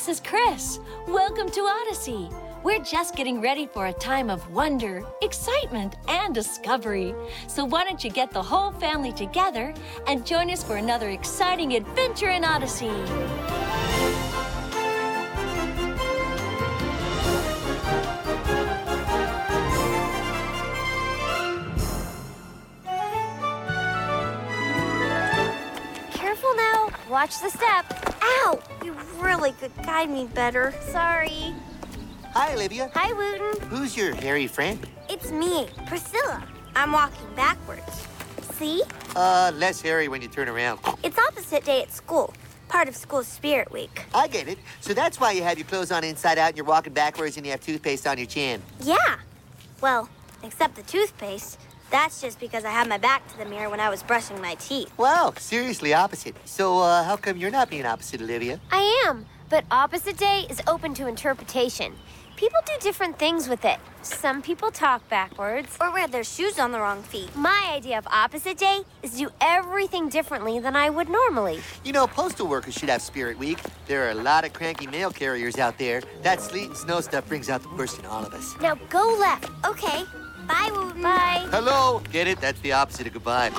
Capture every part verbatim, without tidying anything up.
this is Chris. Welcome to Odyssey. We're just getting ready for a time of wonder, excitement, and discovery. So why don't you get the whole family together and join us for another exciting adventure in Odyssey. Careful now. Watch the step. Ow! You really could guide me better. Sorry. Hi, Olivia. Hi, Wooten. Who's your hairy friend? It's me, Priscilla. I'm walking backwards. See? Uh, less hairy when you turn around. It's opposite day at school. Part of school's spirit week. I get it. So that's why you have your clothes on inside out and you're walking backwards and you have toothpaste on your chin. Yeah. Well, except the toothpaste. That's just because I had my back to the mirror when I was brushing my teeth. Wow, seriously opposite. So, uh, how come you're not being opposite, Olivia? I am, but opposite day is open to interpretation. People do different things with it. Some people talk backwards. Or wear their shoes on the wrong feet. My idea of opposite day is to do everything differently than I would normally. You know, postal workers should have Spirit Week. There are a lot of cranky mail carriers out there. That sleet and snow stuff brings out the worst in all of us. Now go left. Okay. Bye, Wooten. Bye. Hello. Get it? That's the opposite of goodbye.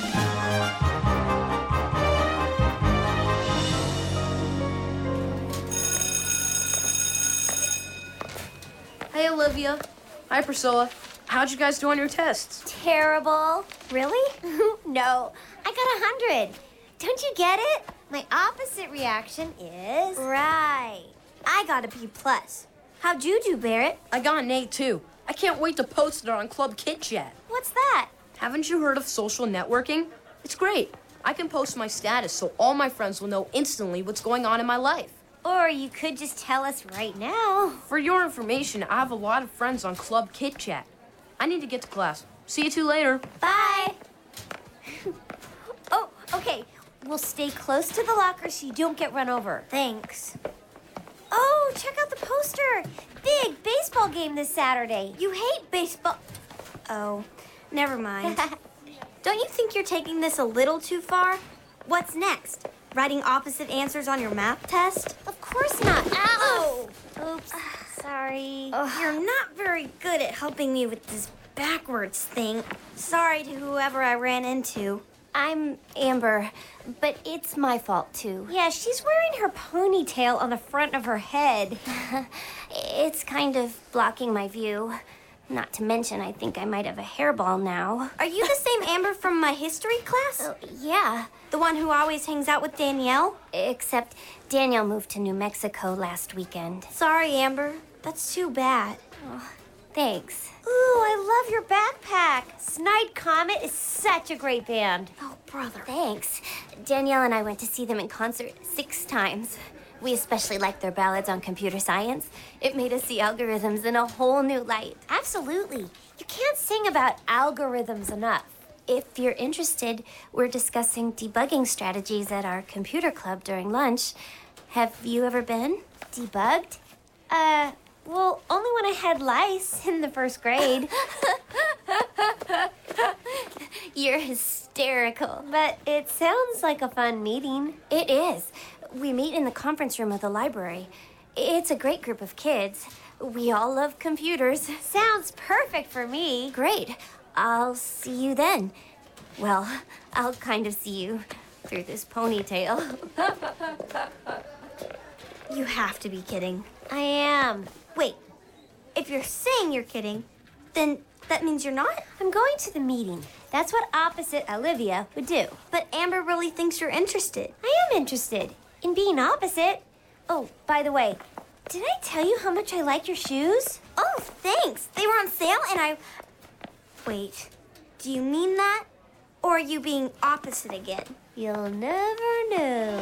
Hey, Olivia. Hi, Priscilla. How'd you guys do on your tests? Terrible. Really? No. I got a hundred. Don't you get it? My opposite reaction is... Right. I got a B plus. How'd you do, Barrett? I got an A, too. I can't wait to post it on Club KitChat. What's that? Haven't you heard of social networking? It's great. I can post my status so all my friends will know instantly what's going on in my life. Or you could just tell us right now. For your information, I have a lot of friends on Club KitChat. I need to get to class. See you two later. Bye. Oh, okay. We'll stay close to the locker so you don't get run over. Thanks. Oh, check out the poster. Big baseball game this Saturday. You hate baseball. Oh, never mind. Don't you think you're taking this a little too far? What's next? Writing opposite answers on your math test? Of course not. Ow! Oops. Sorry. You're not very good at helping me with this backwards thing. Sorry to whoever I ran into. I'm Amber, but it's my fault, too. Yeah, she's wearing her ponytail on the front of her head. It's kind of blocking my view. Not to mention, I think I might have a hairball now. Are you the same Amber from my history class? Oh, yeah. The one who always hangs out with Danielle? Except Danielle moved to New Mexico last weekend. Sorry, Amber. That's too bad. Oh, thanks. Ooh, I love your backpack. Snide Comet is such a great band. Oh, brother. Thanks. Danielle and I went to see them in concert six times. We especially liked their ballads on computer science. It made us see algorithms in a whole new light. Absolutely. You can't sing about algorithms enough. If you're interested, we're discussing debugging strategies at our computer club during lunch. Have you ever been debugged? Uh, well, only when I had lice in the first grade. You're hysterical. But it sounds like a fun meeting. It is. We meet in the conference room of the library. It's a great group of kids. We all love computers. Sounds perfect for me. Great. I'll see you then. Well, I'll kind of see you through this ponytail. You have to be kidding. I am. Wait, if you're saying you're kidding, then that means you're not? I'm going to the meeting. That's what opposite Olivia would do. But Amber really thinks you're interested. I am interested in being opposite. Oh, by the way, did I tell you how much I like your shoes? Oh, thanks. They were on sale and I... Wait, do you mean that? Or are you being opposite again? You'll never know.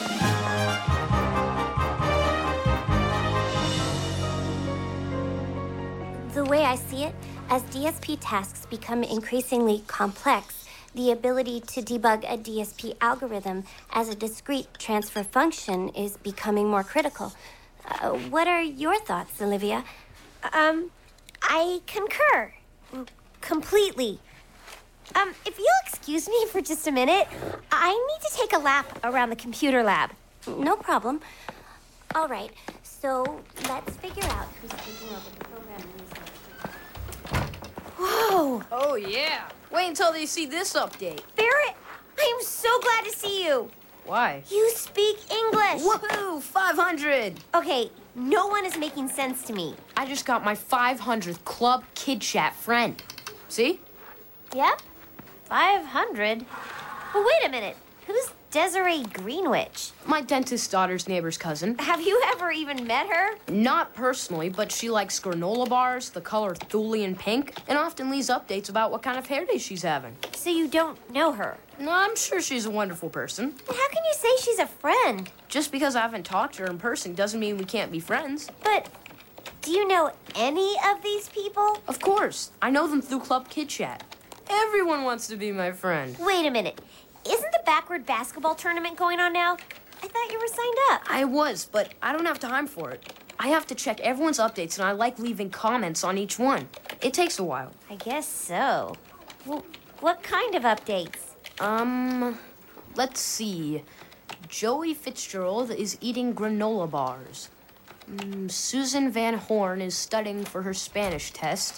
The way I see it, as D S P tasks become increasingly complex, the ability to debug a D S P algorithm as a discrete transfer function is becoming more critical. Uh, what are your thoughts, Olivia? Um, I concur. Completely. Um, if you'll excuse me for just a minute, I need to take a lap around the computer lab. No problem. All right, so let's figure out who's taking over the program in this semester. Whoa! Oh, yeah. Wait until they see this update. Barrett, I am so glad to see you. Why? You speak English. Woohoo! five hundred! Okay, no one is making sense to me. I just got my five hundredth Club Kid Chat friend. See? Yep, five hundred. But wait a minute, who's Desiree Greenwich? My dentist daughter's neighbor's cousin. Have you ever even met her? Not personally, but she likes granola bars, the color Thulian pink, and often leaves updates about what kind of hair day she's having. So you don't know her? No, I'm sure she's a wonderful person. But how can you say she's a friend? Just because I haven't talked to her in person doesn't mean we can't be friends. But do you know any of these people? Of course. I know them through Club Kid Chat. Everyone wants to be my friend. Wait a minute. Isn't the backward basketball tournament going on now? I thought you were signed up. I was, but I don't have time for it. I have to check everyone's updates, and I like leaving comments on each one. It takes a while. I guess so. Well, what kind of updates? Um, let's see. Joey Fitzgerald is eating granola bars. Mm, Susan Van Horn is studying for her Spanish test.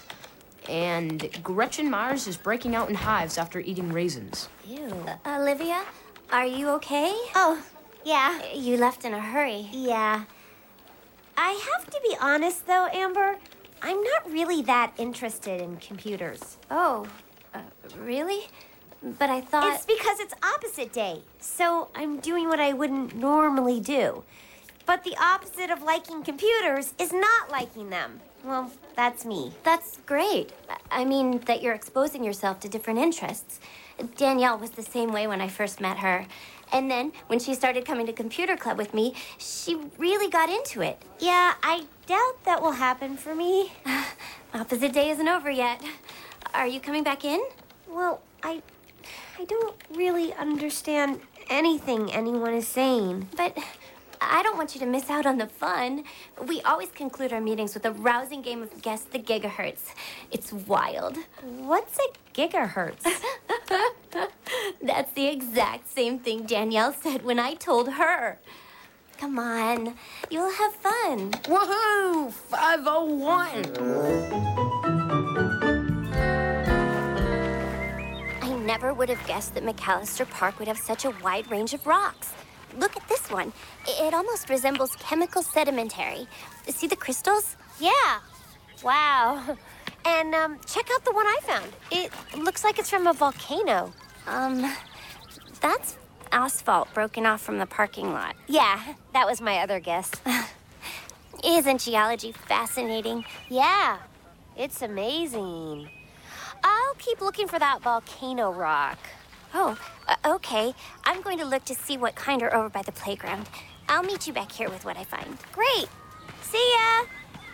And Gretchen Myers is breaking out in hives after eating raisins. Ew. Uh, Olivia, are you okay? Oh, yeah. You left in a hurry. Yeah. I have to be honest, though, Amber. I'm not really that interested in computers. Oh, uh, really? But I thought... It's because it's opposite day, so I'm doing what I wouldn't normally do. But the opposite of liking computers is not liking them. Well, that's me. That's great. I mean, that you're exposing yourself to different interests. Danielle was the same way when I first met her. And then, when she started coming to computer club with me, she really got into it. Yeah, I doubt that will happen for me. Opposite day isn't over yet. Are you coming back in? Well, I... I don't really understand anything anyone is saying. But... I don't want you to miss out on the fun. We always conclude our meetings with a rousing game of Guess the Gigahertz. It's wild. What's a gigahertz? That's the exact same thing Danielle said when I told her. Come on, you'll have fun. Woohoo! five oh one! I never would have guessed that McAllister Park would have such a wide range of rocks. Look at this one. It almost resembles chemical sedimentary. See the crystals? Yeah. Wow. And um, check out the one I found. It looks like it's from a volcano. Um, that's asphalt broken off from the parking lot. Yeah, that was my other guess. Isn't geology fascinating? Yeah, it's amazing. I'll keep looking for that volcano rock. Oh, uh, okay. I'm going to look to see what kind are over by the playground. I'll meet you back here with what I find. Great. See ya.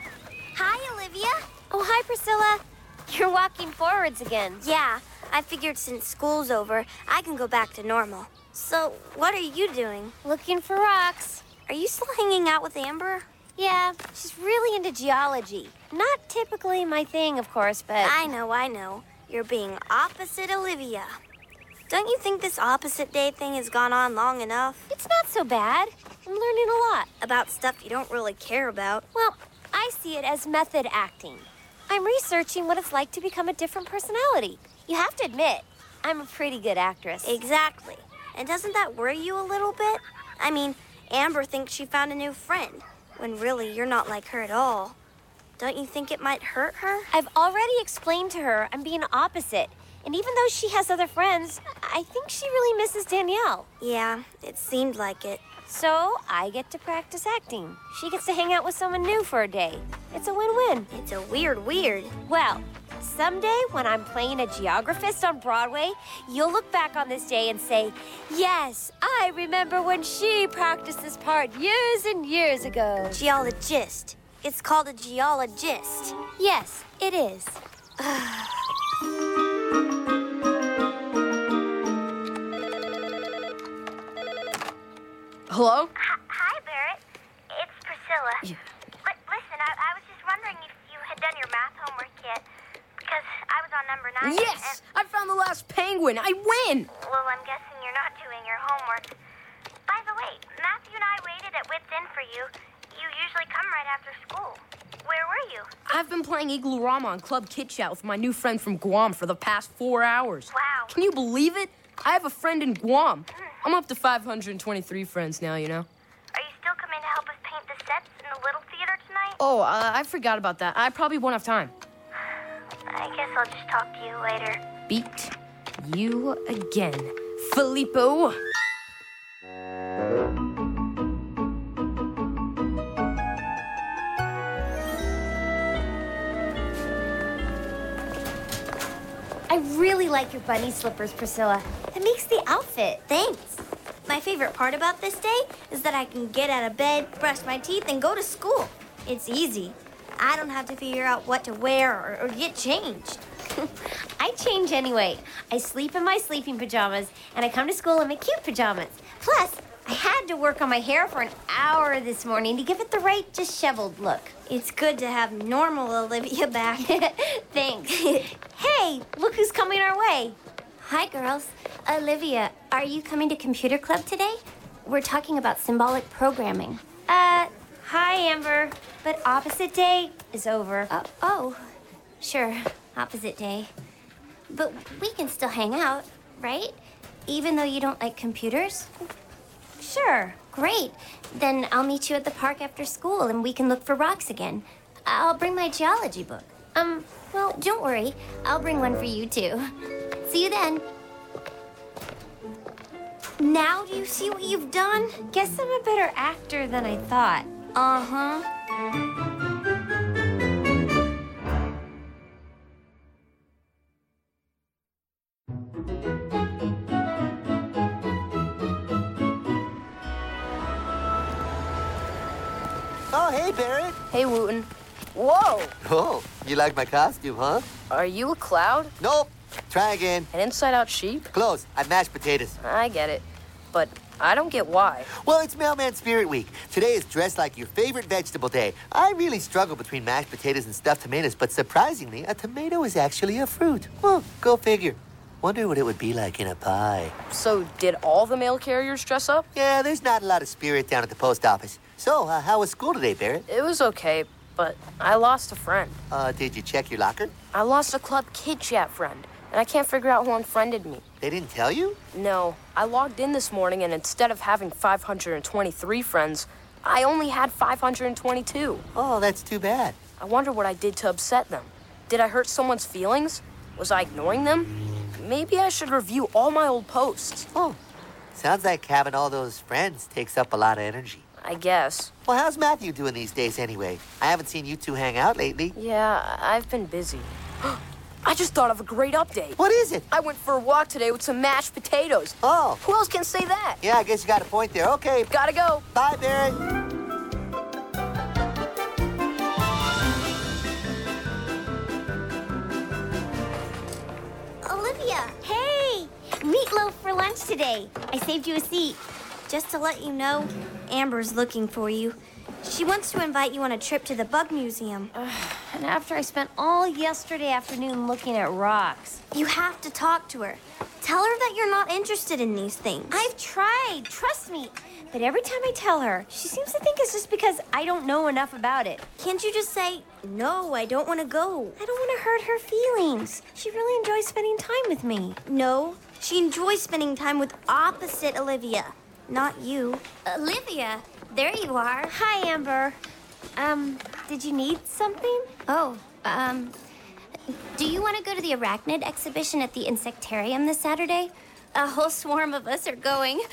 Hi, Olivia. Oh, hi, Priscilla. You're walking forwards again. Yeah, I figured since school's over, I can go back to normal. So, what are you doing? Looking for rocks. Are you still hanging out with Amber? Yeah, she's really into geology. Not typically my thing, of course, but... I know, I know. You're being opposite Olivia. Don't you think this opposite day thing has gone on long enough? It's not so bad. I'm learning a lot. About stuff you don't really care about. Well, I see it as method acting. I'm researching what it's like to become a different personality. You have to admit, I'm a pretty good actress. Exactly. And doesn't that worry you a little bit? I mean, Amber thinks she found a new friend, when really you're not like her at all. Don't you think it might hurt her? I've already explained to her I'm being opposite. And even though she has other friends, I think she really misses Danielle. Yeah, it seemed like it. So I get to practice acting. She gets to hang out with someone new for a day. It's a win-win. It's a weird weird. Well, someday when I'm playing a geographist on Broadway, you'll look back on this day and say, yes, I remember when she practiced this part years and years ago. Geologist. It's called a geologist. Yes, it is. Hello? Hi, Barrett. It's Priscilla. Yeah. L- listen, I-, I was just wondering if you had done your math homework yet, because I was on number nine. Yes! And... I found the last penguin. I win! Well, I'm guessing you're not doing your homework. By the way, Matthew and I waited at Wits End for you, you usually come right after school. Where were you? I've been playing Igloo-Rama on Club Kit Chat with my new friend from Guam for the past four hours. Wow. Can you believe it? I have a friend in Guam. I'm up to five hundred twenty-three friends now, you know. Are you still coming to help us paint the sets in the Little Theater tonight? Oh, uh, I forgot about that. I probably won't have time. I guess I'll just talk to you later. Beat you again, Filippo. I really like your bunny slippers, Priscilla. It makes the outfit. Thanks. My favorite part about this day is that I can get out of bed, brush my teeth, and go to school. It's easy. I don't have to figure out what to wear or, or get changed. I change anyway. I sleep in my sleeping pajamas, and I come to school in my cute pajamas. Plus, I had to work on my hair for an hour this morning to give it the right disheveled look. It's good to have normal Olivia back. Thanks. Hey, look who's coming our way. Hi, girls. Olivia, are you coming to computer club today? We're talking about symbolic programming. Uh, hi, Amber. But opposite day is over. Uh, oh, sure. Opposite day. But we can still hang out, right? Even though you don't like computers? Sure. Great. Then I'll meet you at the park after school and we can look for rocks again. I'll bring my geology book. Um, well, don't worry. I'll bring one for you too. See you then. Now do you see what you've done? Guess I'm a better actor than I thought. Uh-huh. Oh, hey, Barrett. Hey, Wooten. Whoa! Oh, you like my costume, huh? Are you a cloud? Nope. Try again. An inside-out sheep? Close. I mashed potatoes. I get it. But I don't get why. Well, it's Mailman Spirit Week. Today is dressed like your favorite vegetable day. I really struggle between mashed potatoes and stuffed tomatoes, but surprisingly, a tomato is actually a fruit. Well, go figure. Wonder what it would be like in a pie. So did all the mail carriers dress up? Yeah, there's not a lot of spirit down at the post office. So, uh, how was school today, Barrett? It was okay, but I lost a friend. Uh, did you check your locker? I lost a Club Kid Chat friend, and I can't figure out who unfriended me. They didn't tell you? No, I logged in this morning, and instead of having five hundred twenty-three friends, I only had five hundred twenty-two. Oh, that's too bad. I wonder what I did to upset them. Did I hurt someone's feelings? Was I ignoring them? Maybe I should review all my old posts. Oh, sounds like having all those friends takes up a lot of energy. I guess. Well, how's Matthew doing these days anyway? I haven't seen you two hang out lately. Yeah, I've been busy. I just thought of a great update. What is it? I went for a walk today with some mashed potatoes. Oh. Who else can say that? Yeah, I guess you got a point there. Okay. Gotta go. Bye, Barrett. Olivia, hey! Meatloaf for lunch today. I saved you a seat. Just to let you know, Amber's looking for you. She wants to invite you on a trip to the Bug Museum. And after I spent all yesterday afternoon looking at rocks. You have to talk to her. Tell her that you're not interested in these things. I've tried, trust me. But every time I tell her, she seems to think it's just because I don't know enough about it. Can't you just say, no, I don't want to go? I don't want to hurt her feelings. She really enjoys spending time with me. No, she enjoys spending time with opposite Olivia, not you. Olivia, there you are. Hi, Amber. Um, did you need something? Oh, um, do you want to go to the arachnid exhibition at the insectarium this Saturday? A whole swarm of us are going.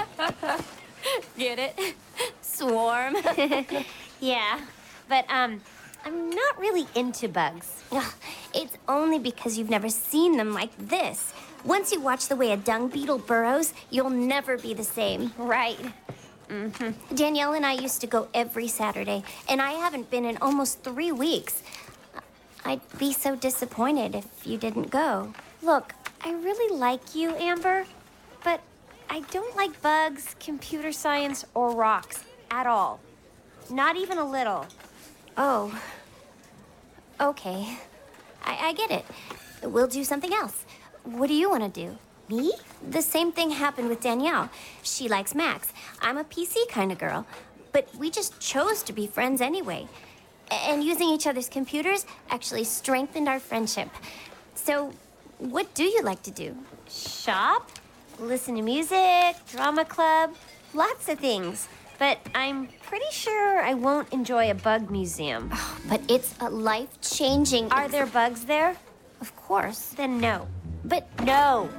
Get it? Swarm. Yeah, but, um, I'm not really into bugs. Ugh, it's only because you've never seen them like this. Once you watch the way a dung beetle burrows, you'll never be the same. Right. Mm-hmm. Danielle and I used to go every Saturday, and I haven't been in almost three weeks. I'd be so disappointed if you didn't go. Look, I really like you, Amber, but I don't like bugs, computer science, or rocks at all. Not even a little. Oh. Okay. I, I get it. We'll do something else. What do you want to do? Me? The same thing happened with Danielle. She likes Max. I'm a P C kind of girl. but we just chose to be friends anyway. And using each other's computers actually strengthened our friendship. So, what do you like to do? Shop? Listen to music? Drama club? Lots of things. But I'm pretty sure I won't enjoy a bug museum. Oh, but it's a life-changing... Are there bugs there? Of course. Then no. But no.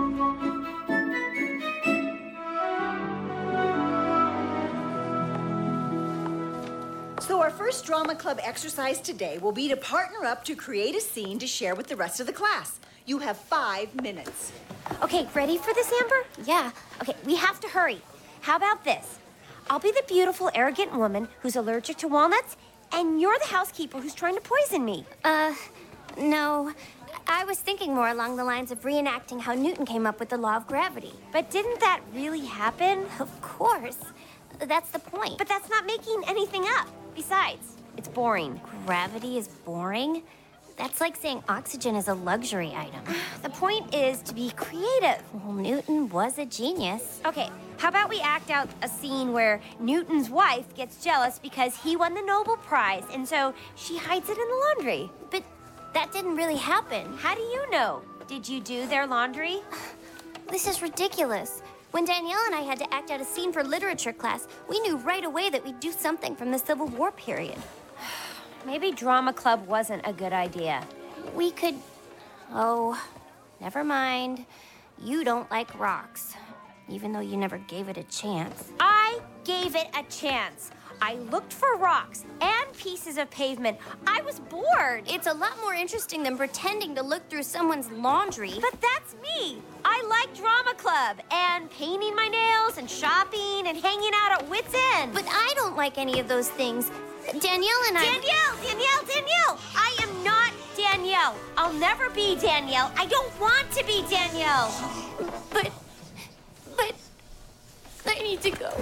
So our first drama club exercise today will be to partner up to create a scene to share with the rest of the class. You have five minutes. Okay, ready for this, Amber? Yeah. Okay, we have to hurry. How about this? I'll be the beautiful, arrogant woman who's allergic to walnuts, and you're the housekeeper who's trying to poison me. Uh, no. I was thinking more along the lines of reenacting how Newton came up with the law of gravity. But didn't that really happen? Of course. That's the point. But that's not making anything up. Besides, it's boring. Gravity is boring? That's like saying oxygen is a luxury item. The point is to be creative. Well, Newton was a genius. Okay, how about we act out a scene where Newton's wife gets jealous because he won the Nobel Prize, and so she hides it in the laundry. But that didn't really happen. How do you know? Did you do their laundry? This is ridiculous. When Danielle and I had to act out a scene for literature class, we knew right away that we'd do something from the Civil War period. Maybe drama club wasn't a good idea. We could... Oh, never mind. You don't like rocks, even though you never gave it a chance. I gave it a chance. I looked for rocks and pieces of pavement. I was bored. It's a lot more interesting than pretending to look through someone's laundry. But that's me. I like drama club and painting my nails and shopping and hanging out at Wits End. But I don't like any of those things. Danielle and I... Danielle! Danielle! Danielle! I am not Danielle. I'll never be Danielle. I don't want to be Danielle. But... But... I need to go.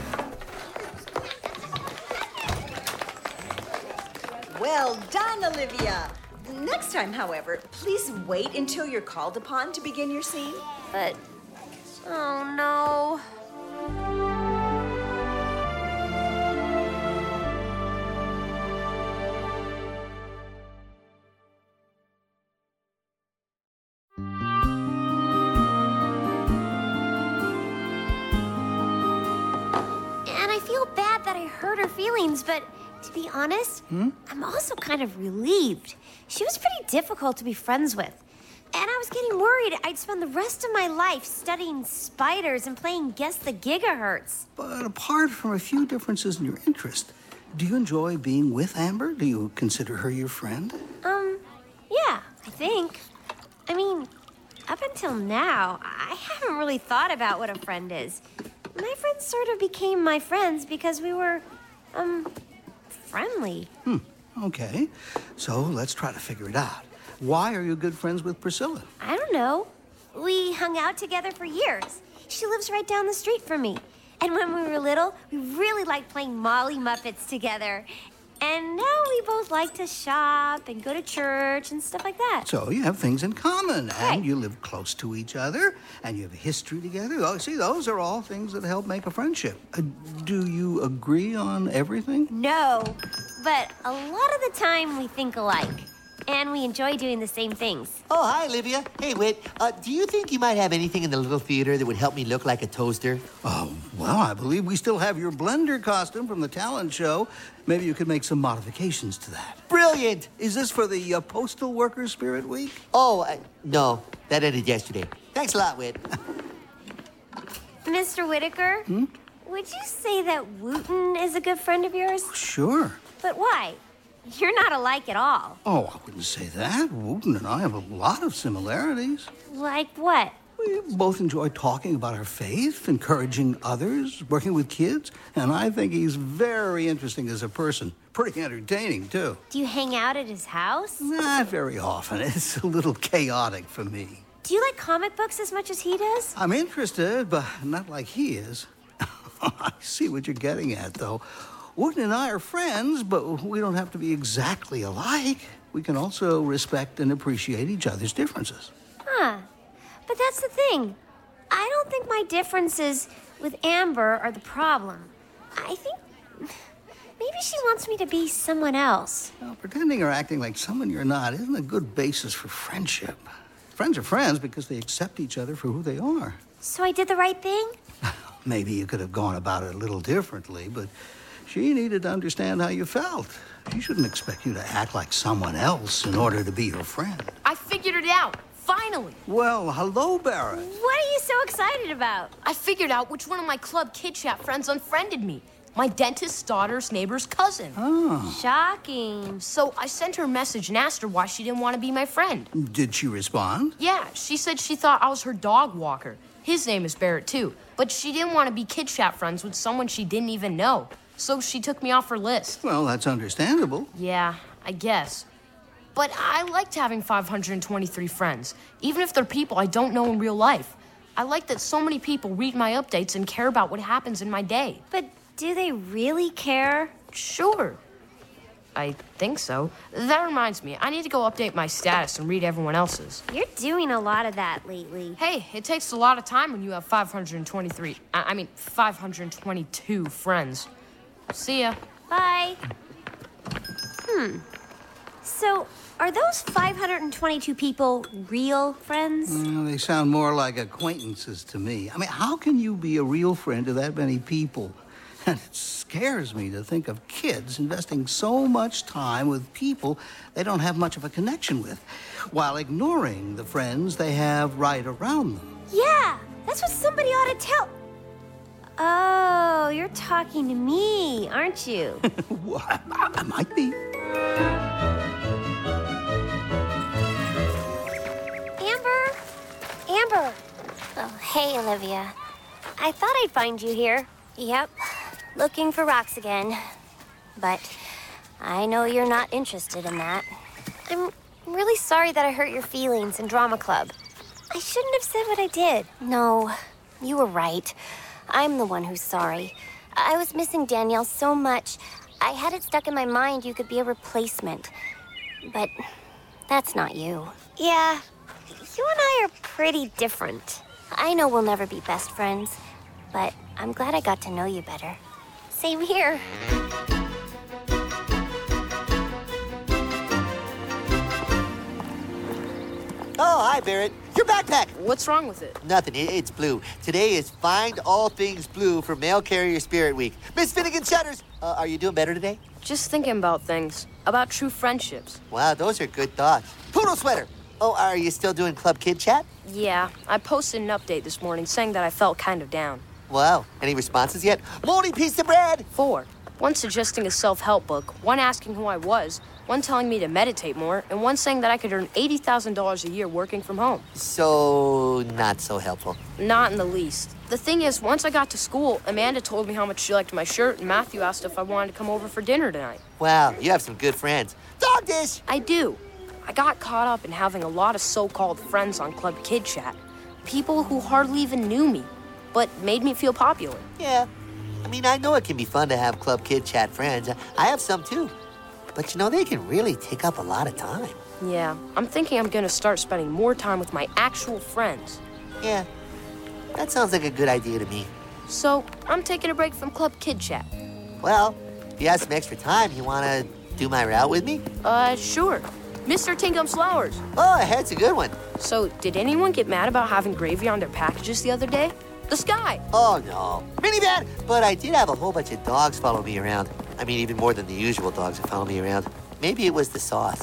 Well done, Olivia. Next time, however, please wait until you're called upon to begin your scene. But... Oh, no... hurt her feelings, but to be honest, hmm? I'm also kind of relieved. She was pretty difficult to be friends with. And I was getting worried I'd spend the rest of my life studying spiders and playing Guess the Gigahertz. But apart from a few differences in your interest, do you enjoy being with Amber? Do you consider her your friend? Um, yeah, I think. I mean, up until now, I haven't really thought about what a friend is. My friends sort of became my friends because we were, um, friendly. Hmm, okay. So let's try to figure it out. Why are you good friends with Priscilla? I don't know. We hung out together for years. She lives right down the street from me. And when we were little, we really liked playing Molly Muppets together. And now we both like to shop and go to church and stuff like that. So you have things in common, right. And you live close to each other, and you have a history together. Oh, see, those are all things that help make a friendship. Uh, do you agree on everything? No, but a lot of the time we think alike. And we enjoy doing the same things. Oh, hi, Olivia. Hey, Whit. Uh, do you think you might have anything in the little theater that would help me look like a toaster? Oh, well, I believe we still have your blender costume from the talent show. Maybe you could make some modifications to that. Brilliant! Is this for the uh, Postal Workers Spirit Week? Oh, uh, no. That ended yesterday. Thanks a lot, Whit. Mister Whitaker? Hmm? Would you say that Wooten is a good friend of yours? Sure. But why? You're not alike at all. Oh, I wouldn't say that. Wooten and I have a lot of similarities. Like what? We both enjoy talking about our faith, encouraging others, working with kids, and I think he's very interesting as a person. Pretty entertaining, too. Do you hang out at his house? Not very often. It's a little chaotic for me. Do you like comic books as much as he does? I'm interested, but not like he is. I see what you're getting at, though. Wooten and I are friends, but we don't have to be exactly alike. We can also respect and appreciate each other's differences. Huh. But that's the thing. I don't think my differences with Amber are the problem. I think... Maybe she wants me to be someone else. Well, pretending or acting like someone you're not isn't a good basis for friendship. Friends are friends because they accept each other for who they are. So I did the right thing? Maybe you could have gone about it a little differently, but she needed to understand how you felt. She shouldn't expect you to act like someone else in order to be your friend. I figured it out. Finally. Well, hello, Barrett. What are you so excited about? I figured out which one of my Club Kid Chat friends unfriended me. My dentist's daughter's neighbor's cousin. Oh. Shocking. So I sent her a message and asked her why she didn't want to be my friend. Did she respond? Yeah, she said she thought I was her dog walker. His name is Barrett, too. But she didn't want to be Kid Chat friends with someone she didn't even know. So she took me off her list. Well, that's understandable. Yeah, I guess. But I liked having five hundred twenty-three friends, even if they're people I don't know in real life. I like that so many people read my updates and care about what happens in my day. But do they really care? Sure. I think so. That reminds me, I need to go update my status and read everyone else's. You're doing a lot of that lately. Hey, it takes a lot of time when you have five hundred twenty-three, I I mean, five hundred twenty-two friends. See ya. Bye. Hmm. So, are those five hundred twenty-two people real friends? Well, they sound more like acquaintances to me. I mean, how can you be a real friend to that many people? And it scares me to think of kids investing so much time with people they don't have much of a connection with, while ignoring the friends they have right around them. Yeah, that's what somebody ought to tell. Oh, you're talking to me, aren't you? Well, I, I might be. Amber? Amber. Oh, hey, Olivia. I thought I'd find you here. Yep, looking for rocks again. But I know you're not interested in that. I'm really sorry that I hurt your feelings in drama club. I shouldn't have said what I did. No, you were right. I'm the one who's sorry. I was missing Danielle so much. I had it stuck in my mind you could be a replacement. But that's not you. Yeah, you and I are pretty different. I know we'll never be best friends, but I'm glad I got to know you better. Same here. Oh, hi, Barrett. Your backpack. What's wrong with it? Nothing. It, it's blue. Today is Find All Things Blue for Mail Carrier Spirit Week. Miss Finnegan Shutters, uh, are you doing better today? Just thinking about things. About true friendships. Wow, those are good thoughts. Poodle sweater. Oh, are you still doing Club Kid Chat? Yeah, I posted an update this morning saying that I felt kind of down. Wow. Any responses yet? Moldy piece of bread. Four. One suggesting a self-help book, one asking who I was, one telling me to meditate more, and one saying that I could earn eighty thousand dollars a year working from home. So, not so helpful. Not in the least. The thing is, once I got to school, Amanda told me how much she liked my shirt, and Matthew asked if I wanted to come over for dinner tonight. Wow, you have some good friends. Dog dish! I do. I got caught up in having a lot of so-called friends on Club Kid Chat. People who hardly even knew me, but made me feel popular. Yeah. I mean, I know it can be fun to have Club Kid Chat friends. I have some, too. But, you know, they can really take up a lot of time. Yeah, I'm thinking I'm gonna start spending more time with my actual friends. Yeah, that sounds like a good idea to me. So, I'm taking a break from Club Kid Chat. Well, if you have some extra time, you want to do my route with me? Uh, sure. Mister Tinkham's Flowers. Oh, that's a good one. So, did anyone get mad about having gravy on their packages the other day? The Sky. Oh, no. Mini bad. But I did have a whole bunch of dogs follow me around. I mean, even more than the usual dogs that follow me around. Maybe it was the sauce.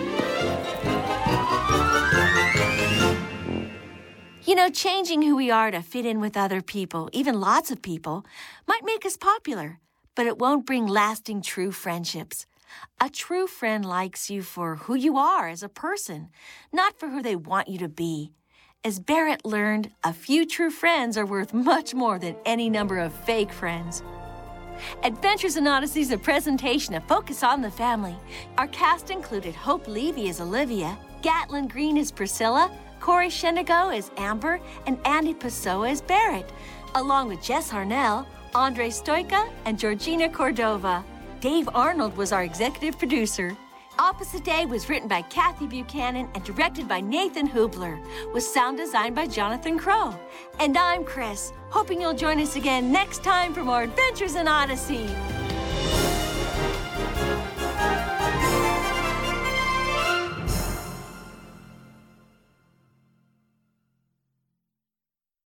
You know, changing who we are to fit in with other people, even lots of people, might make us popular, but it won't bring lasting true friendships. A true friend likes you for who you are as a person, not for who they want you to be. As Barrett learned, a few true friends are worth much more than any number of fake friends. Adventures in Odyssey is a presentation of Focus on the Family. Our cast included Hope Levy as Olivia, Gatlin Green as Priscilla, Corey Shendigo as Amber, and Andy Pessoa as Barrett, along with Jess Harnell, Andre Stoica, and Georgina Cordova. Dave Arnold was our executive producer. Opposite Day was written by Kathy Buchanan and directed by Nathan Hubler, with sound designed by Jonathan Crow. And I'm Chris, hoping you'll join us again next time for more Adventures in Odyssey.